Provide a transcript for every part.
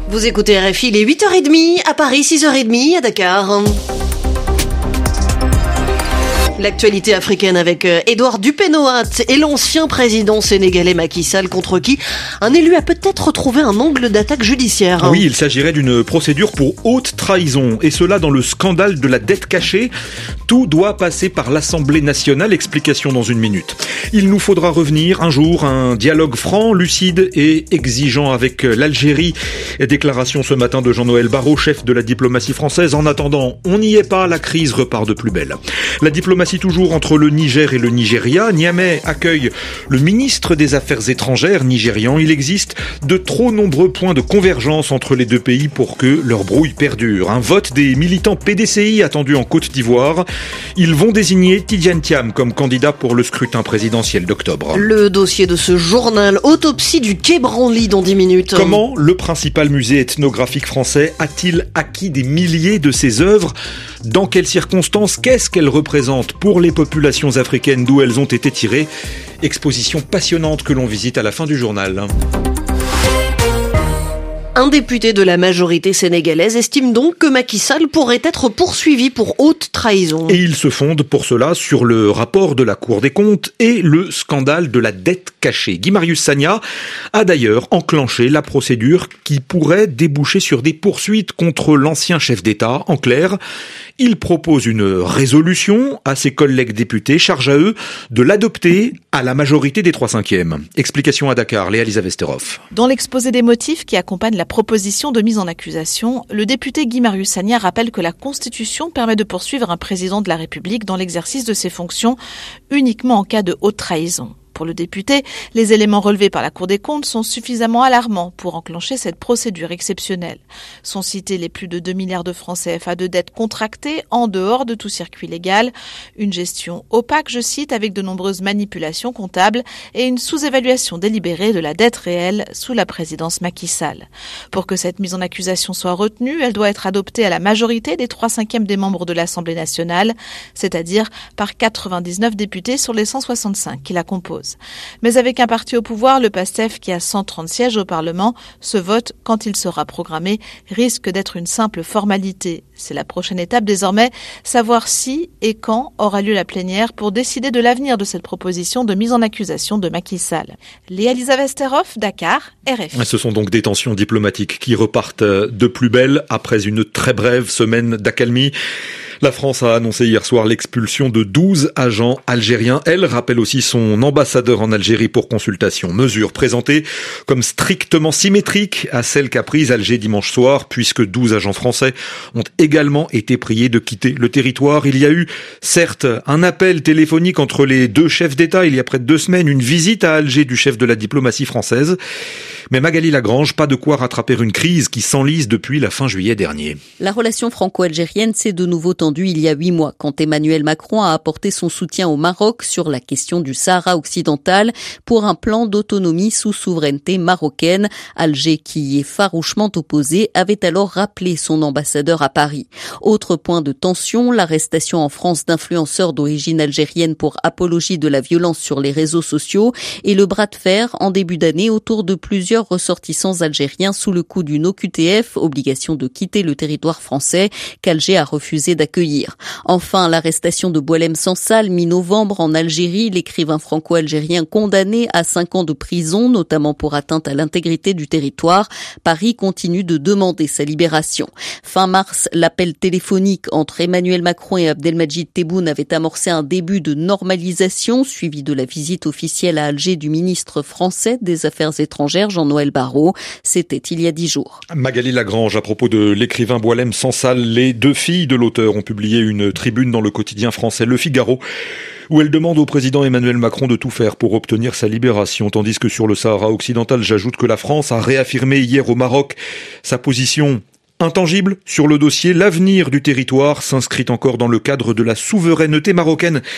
Vous écoutez RFI, il est 8h30 à Paris, 6h30 à Dakar. L'actualité africaine avec Édouard Dupé-Nohat et l'ancien président sénégalais Macky Sall, contre qui un élu a peut-être trouvé un angle d'attaque judiciaire. Oui, il s'agirait d'une procédure pour haute trahison, et cela dans le scandale de la dette cachée. Tout doit passer par l'Assemblée nationale, explication dans une minute. Il nous faudra revenir un jour à un dialogue franc, lucide et exigeant avec l'Algérie. Déclaration ce matin de Jean-Noël Barrot, chef de la diplomatie française. En attendant, on n'y est pas, la crise repart de plus belle. La diplomatie toujours entre le Niger et le Nigeria. Niamey accueille le ministre des Affaires étrangères nigérian. Il existe de trop nombreux points de convergence entre les deux pays pour que leur brouille perdure. Un vote des militants PDCI attendu en Côte d'Ivoire. Ils vont désigner Tidjane Thiam comme candidat pour le scrutin présidentiel d'octobre. Le dossier de ce journal, autopsie du Quai Branly dans 10 minutes. Comment le principal musée ethnographique français a-t-il acquis des milliers de ses œuvres ? Dans quelles circonstances ? Qu'est-ce qu'elles représentent pour les populations africaines d'où elles ont été tirées ? Exposition passionnante que l'on visite à la fin du journal. Un député de la majorité sénégalaise estime donc que Macky Sall pourrait être poursuivi pour haute trahison. Et il se fonde pour cela sur le rapport de la Cour des comptes et le scandale de la dette cachée. Guy-Marius Sagna a d'ailleurs enclenché la procédure qui pourrait déboucher sur des poursuites contre l'ancien chef d'État. En clair, il propose une résolution à ses collègues députés, charge à eux de l'adopter à la majorité des 3/5. Explication à Dakar, Léa-Lisa Vesterhoff. Dans l'exposé des motifs qui accompagne la proposition de mise en accusation, le député Guy-Marius Sagna rappelle que la Constitution permet de poursuivre un président de la République dans l'exercice de ses fonctions uniquement en cas de haute trahison. Pour le député, les éléments relevés par la Cour des comptes sont suffisamment alarmants pour enclencher cette procédure exceptionnelle. Sont cités les plus de 2 milliards de francs CFA de dettes contractées en dehors de tout circuit légal, une gestion opaque, je cite, avec de nombreuses manipulations comptables et une sous-évaluation délibérée de la dette réelle sous la présidence Macky Sall. Pour que cette mise en accusation soit retenue, elle doit être adoptée à la majorité des 3/5 des membres de l'Assemblée nationale, c'est-à-dire par 99 députés sur les 165 qui la composent. Mais avec un parti au pouvoir, le PASTEF, qui a 130 sièges au Parlement, ce vote, quand il sera programmé, risque d'être une simple formalité. C'est la prochaine étape désormais, savoir si et quand aura lieu la plénière pour décider de l'avenir de cette proposition de mise en accusation de Macky Sall. Léa-Lisa Vesterhoff, Dakar, RFI. Ce sont donc des tensions diplomatiques qui repartent de plus belle après une très brève semaine d'accalmie. La France a annoncé hier soir l'expulsion de 12 agents algériens. Elle rappelle aussi son ambassadeur en Algérie pour consultation. Mesure présentée comme strictement symétrique à celle qu'a prise Alger dimanche soir, puisque 12 agents français ont également été priés de quitter le territoire. Il y a eu, certes, un appel téléphonique entre les deux chefs d'État il y a près de 2 semaines, une visite à Alger du chef de la diplomatie française. Mais Magali Lagrange, pas de quoi rattraper une crise qui s'enlise depuis la fin juillet dernier. La relation franco-algérienne s'est de nouveau tendue il y a 8 mois, quand Emmanuel Macron a apporté son soutien au Maroc sur la question du Sahara occidental pour un plan d'autonomie sous souveraineté marocaine. Alger, qui y est farouchement opposé, avait alors rappelé son ambassadeur à Paris. Autre point de tension, l'arrestation en France d'influenceurs d'origine algérienne pour apologie de la violence sur les réseaux sociaux et le bras de fer en début d'année autour de plusieurs ressortissants algériens sous le coup d'une OQTF, obligation de quitter le territoire français, qu'Alger a refusé d'accueillir. Enfin, l'arrestation de Boualem Sansal, mi-novembre en Algérie, l'écrivain franco-algérien condamné à 5 ans de prison, notamment pour atteinte à l'intégrité du territoire. Paris continue de demander sa libération. Fin mars, l'appel téléphonique entre Emmanuel Macron et Abdelmadjid Tebboune avait amorcé un début de normalisation, suivi de la visite officielle à Alger du ministre français des Affaires étrangères, Jean-Noël Barrot. C'était il y a 10 jours. Magali Lagrange, à propos de l'écrivain Boualem Sansal, les 2 filles de l'auteur ont publié une tribune dans le quotidien français Le Figaro, où elle demande au président Emmanuel Macron de tout faire pour obtenir sa libération. Tandis que sur le Sahara occidental, j'ajoute que la France a réaffirmé hier au Maroc sa position intangible sur le dossier. L'avenir du territoire s'inscrit encore dans le cadre de la souveraineté marocaine.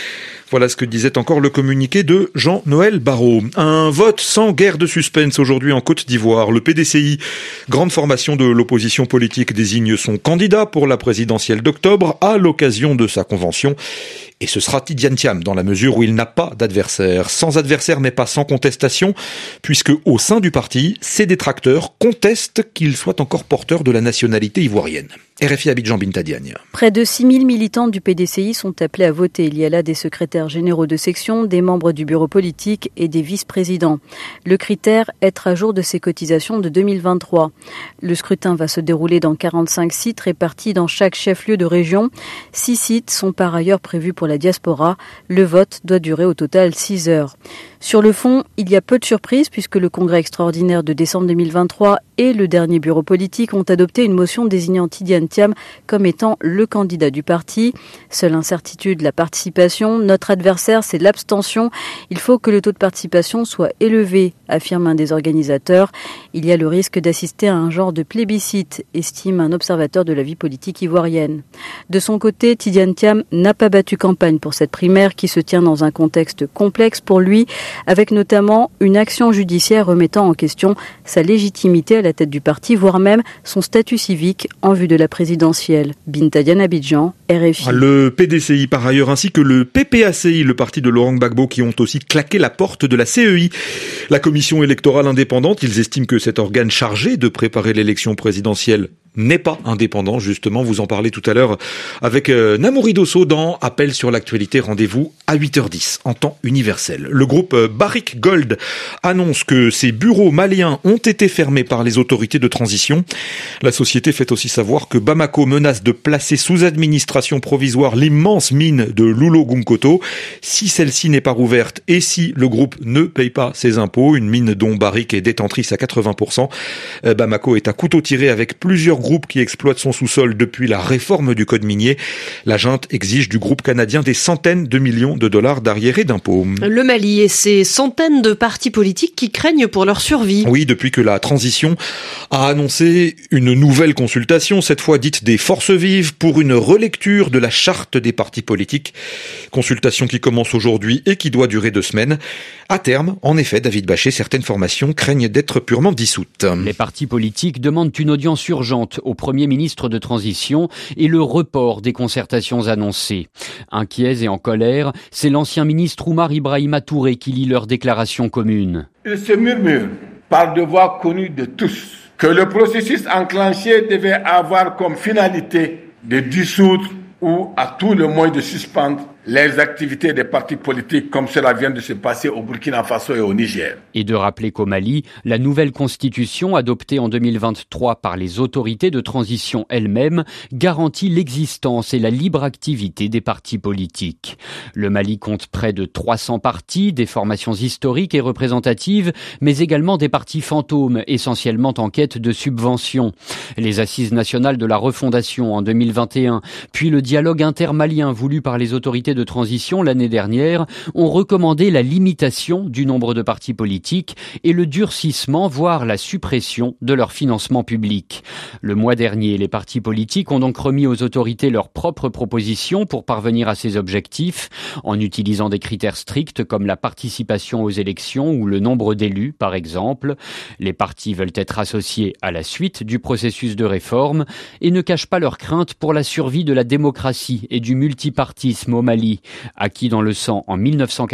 Voilà ce que disait encore le communiqué de Jean-Noël Barrot. Un vote sans guerre de suspense aujourd'hui en Côte d'Ivoire. Le PDCI, grande formation de l'opposition politique, désigne son candidat pour la présidentielle d'octobre à l'occasion de sa convention. Et ce sera Tidiane Thiam, dans la mesure où il n'a pas d'adversaire. Sans adversaire, mais pas sans contestation, puisque au sein du parti, ses détracteurs contestent qu'il soit encore porteur de la nationalité ivoirienne. RFI Abidjan, Binta Diagne. Près de 6000 militants du PDCI sont appelés à voter. Il y a là des secrétaires généraux de section, des membres du bureau politique et des vice-présidents. Le critère, être à jour de ses cotisations de 2023. Le scrutin va se dérouler dans 45 sites répartis dans chaque chef-lieu de région. 6 sites sont par ailleurs prévus pour la diaspora. Le vote doit durer au total 6 heures. Sur le fond, il y a peu de surprises puisque le congrès extraordinaire de décembre 2023 et le dernier bureau politique ont adopté une motion désignant Tidiane Thiam comme étant le candidat du parti. Seule incertitude, la participation. Notre adversaire, c'est l'abstention. Il faut que le taux de participation soit élevé, affirme un des organisateurs. Il y a le risque d'assister à un genre de plébiscite, estime un observateur de la vie politique ivoirienne. De son côté, Tidiane Thiam n'a pas battu campagne pour cette primaire qui se tient dans un contexte complexe pour lui, avec notamment une action judiciaire remettant en question sa légitimité à la tête du parti, voire même son statut civique en vue de la présidentielle. Binta Diagne, Abidjan, RFI. Le PDCI par ailleurs ainsi que le PPACI, le parti de Laurent Gbagbo, qui ont aussi claqué la porte de la CEI. La commission électorale indépendante, ils estiment que cet organe chargé de préparer l'élection présidentielle n'est pas indépendant, justement. Vous en parlez tout à l'heure avec Namouri Dosso dans Appel sur l'actualité. Rendez-vous à 8h10 en temps universel. Le groupe Barrick Gold annonce que ses bureaux maliens ont été fermés par les autorités de transition. La société fait aussi savoir que Bamako menace de placer sous administration provisoire l'immense mine de Loulo-Gounkoto si celle-ci n'est pas rouverte et si le groupe ne paye pas ses impôts. Une mine dont Barrick est détentrice à 80%. Bamako est à couteau tiré avec plusieurs groupes qui exploitent son sous-sol depuis la réforme du code minier. La junte exige du groupe canadien des centaines de millions de dollars d'arriérés d'impôts. Le Mali et ses centaines de partis politiques qui craignent pour leur survie. Oui, depuis que la transition a annoncé une nouvelle consultation, cette fois dite des forces vives, pour une relecture de la charte des partis politiques. Consultation qui commence aujourd'hui et qui doit durer 2 semaines. À terme, en effet, David Bachet, certaines formations craignent d'être purement dissoutes. Les partis politiques demandent une audience urgente au Premier ministre de transition et le report des concertations annoncées. Inquiets et en colère, c'est l'ancien ministre Oumar Ibrahima Touré qui lit leur déclaration commune. Il se murmure, par de voix connues de tous, que le processus enclenché devait avoir comme finalité de dissoudre ou à tout le moins de suspendre les activités des partis politiques comme cela vient de se passer au Burkina Faso et au Niger. Et de rappeler qu'au Mali, la nouvelle constitution adoptée en 2023 par les autorités de transition elles-mêmes garantit l'existence et la libre activité des partis politiques. Le Mali compte près de 300 partis, des formations historiques et représentatives, mais également des partis fantômes, essentiellement en quête de subventions. Les assises nationales de la refondation en 2021, puis le dialogue intermalien voulu par les autorités de transition l'année dernière ont recommandé la limitation du nombre de partis politiques et le durcissement, voire la suppression de leur financement public. Le mois dernier, les partis politiques ont donc remis aux autorités leurs propres propositions pour parvenir à ces objectifs, en utilisant des critères stricts comme la participation aux élections ou le nombre d'élus, par exemple. Les partis veulent être associés à la suite du processus de réforme et ne cachent pas leurs craintes pour la survie de la démocratie et du multipartisme au Mali, acquis dans le sang en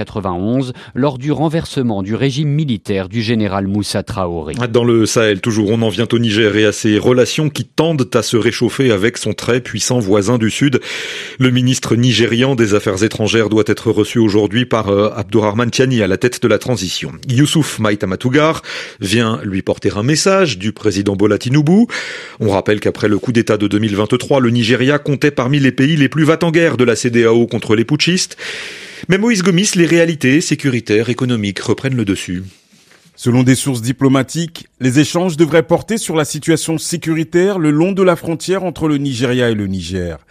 1991 lors du renversement du régime militaire du général Moussa Traoré. Dans le Sahel, toujours, on en vient au Niger et à ses relations qui tendent à se réchauffer avec son très puissant voisin du Sud. Le ministre nigérian des Affaires étrangères doit être reçu aujourd'hui par Abdourahmane Tiani à la tête de la transition. Youssouf Maïta-Matougar vient lui porter un message du président Bola Tinubu. On rappelle qu'après le coup d'État de 2023, le Nigeria comptait parmi les pays les plus va-t-en-guerre de la CEDEAO contre les putschistes. Mais Moïse Gomis, les réalités sécuritaires, économiques reprennent le dessus. Selon des sources diplomatiques, les échanges devraient porter sur la situation sécuritaire le long de la frontière entre le Nigeria et le Niger.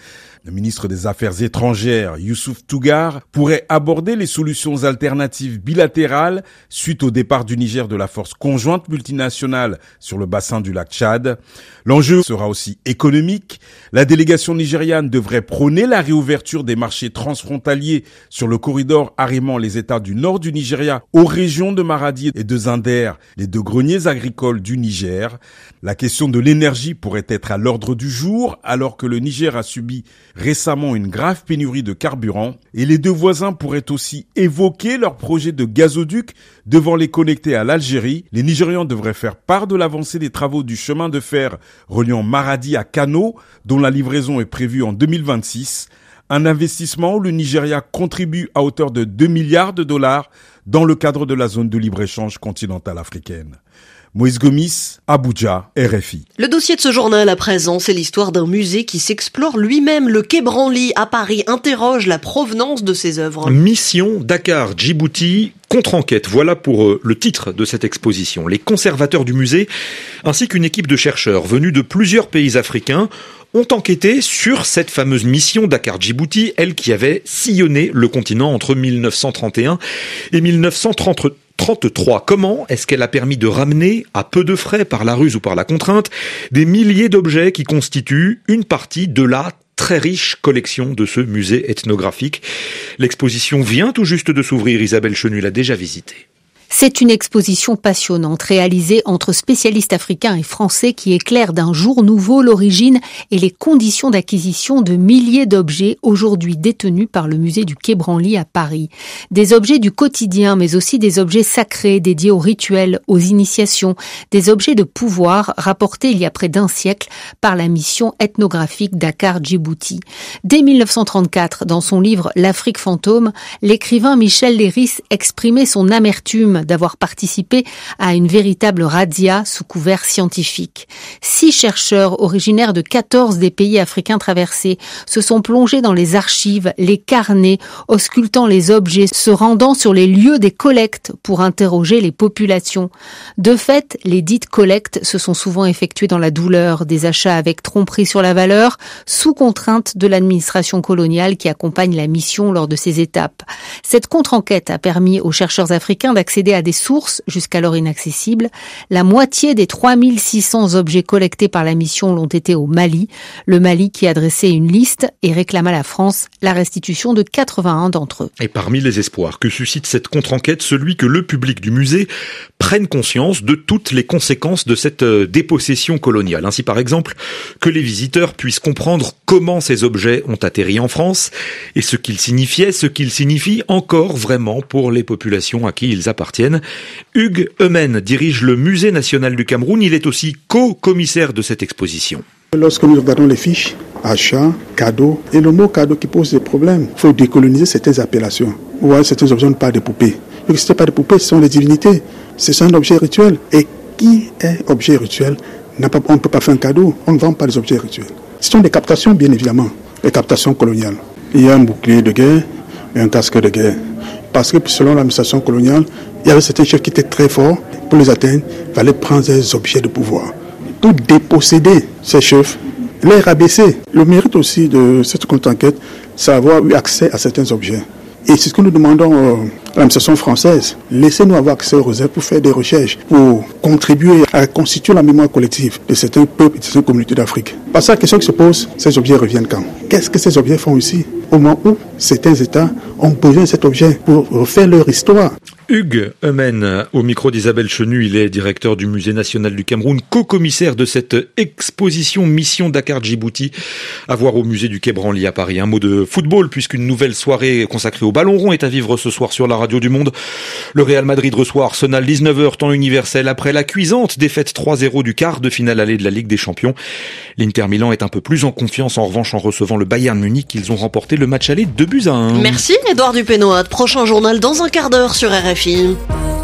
Le ministre des Affaires étrangères, Youssouf Tougar, pourrait aborder les solutions alternatives bilatérales suite au départ du Niger de la force conjointe multinationale sur le bassin du lac Tchad. L'enjeu sera aussi économique. La délégation nigériane devrait prôner la réouverture des marchés transfrontaliers sur le corridor arrivant les États du nord du Nigeria aux régions de Maradi et de Zinder, les deux greniers agricoles du Niger. La question de l'énergie pourrait être à l'ordre du jour alors que le Niger a subi récemment une grave pénurie de carburant et les deux voisins pourraient aussi évoquer leur projet de gazoduc devant les connecter à l'Algérie. Les Nigérians devraient faire part de l'avancée des travaux du chemin de fer reliant Maradi à Kano, dont la livraison est prévue en 2026. Un investissement où le Nigeria contribue à hauteur de 2 milliards de dollars dans le cadre de la zone de libre-échange continentale africaine. Moïse Gomis, Abuja, RFI. Le dossier de ce journal à présent, c'est l'histoire d'un musée qui s'explore lui-même. Le Quai Branly à Paris interroge la provenance de ses œuvres. Mission Dakar-Djibouti, contre-enquête. Voilà pour le titre de cette exposition. Les conservateurs du musée, ainsi qu'une équipe de chercheurs venus de plusieurs pays africains, ont enquêté sur cette fameuse mission Dakar-Djibouti, elle qui avait sillonné le continent entre 1931 et 1933. Comment est-ce qu'elle a permis de ramener, à peu de frais par la ruse ou par la contrainte, des milliers d'objets qui constituent une partie de la très riche collection de ce musée ethnographique. L'exposition vient tout juste de s'ouvrir, Isabelle Chenu l'a déjà visitée. C'est une exposition passionnante réalisée entre spécialistes africains et français qui éclaire d'un jour nouveau l'origine et les conditions d'acquisition de milliers d'objets aujourd'hui détenus par le musée du Quai Branly à Paris. Des objets du quotidien mais aussi des objets sacrés dédiés aux rituels, aux initiations, des objets de pouvoir rapportés il y a près d'un siècle par la mission ethnographique Dakar-Djibouti. Dès 1934, dans son livre L'Afrique fantôme, l'écrivain Michel Léris exprimait son amertume d'avoir participé à une véritable razzia sous couvert scientifique. 6 chercheurs originaires de 14 des pays africains traversés se sont plongés dans les archives, les carnets, auscultant les objets, se rendant sur les lieux des collectes pour interroger les populations. De fait, les dites collectes se sont souvent effectuées dans la douleur, des achats avec tromperie sur la valeur, sous contrainte de l'administration coloniale qui accompagne la mission lors de ces étapes. Cette contre-enquête a permis aux chercheurs africains d'accéder à des sources jusqu'alors inaccessibles. La moitié des 3600 objets collectés par la mission l'ont été au Mali. Le Mali qui a dressé une liste et réclame à la France la restitution de 81 d'entre eux. Et parmi les espoirs que suscite cette contre-enquête, celui que le public du musée prenne conscience de toutes les conséquences de cette dépossession coloniale. Ainsi par exemple, que les visiteurs puissent comprendre comment ces objets ont atterri en France et ce qu'ils signifiaient, ce qu'ils signifient encore vraiment pour les populations à qui ils appartiennent. Hugues Eumen dirige le Musée national du Cameroun. Il est aussi co-commissaire de cette exposition. Lorsque nous regardons les fiches, achat, cadeau, et le mot cadeau qui pose des problèmes, il faut décoloniser certaines appellations. Ou alors certains objets ne sont pas des poupées. Donc ce n'est pas des poupées, ce sont des divinités. Ce sont des objets rituels. Et qui est objet rituel, on ne peut pas faire un cadeau, on ne vend pas des objets rituels. Ce sont des captations, bien évidemment, des captations coloniales. Il y a un bouclier de guerre et un casque de guerre. Parce que selon l'administration coloniale, il y avait certains chefs qui étaient très forts. Pour les atteindre, il fallait prendre des objets de pouvoir. Pour déposséder ces chefs, les rabaisser. Le mérite aussi de cette contre-enquête, c'est avoir eu accès à certains objets. Et c'est ce que nous demandons à l'administration française. Laissez-nous avoir accès aux réserves pour faire des recherches, pour contribuer à constituer la mémoire collective de certains peuples et de certaines communautés d'Afrique. Parce que la question qui se pose, ces objets reviennent quand? Qu'est-ce que ces objets font ici? Au moment où certains États ont besoin de cet objet pour refaire leur histoire. Hugues Eumen, au micro d'Isabelle Chenu, il est directeur du Musée national du Cameroun, co-commissaire de cette exposition Mission Dakar-Djibouti à voir au musée du Quai Branly à Paris. Un mot de football, puisqu'une nouvelle soirée consacrée au ballon rond est à vivre ce soir sur la radio du Monde. Le Real Madrid reçoit Arsenal 19h temps universel après la cuisante défaite 3-0 du quart de finale allée de la Ligue des Champions. L'Inter Milan est un peu plus en confiance en revanche en recevant le Bayern Munich. Ils ont remporté le match aller 2-1. Merci Édouard Dupénoat. Prochain journal dans un quart d'heure sur RFI.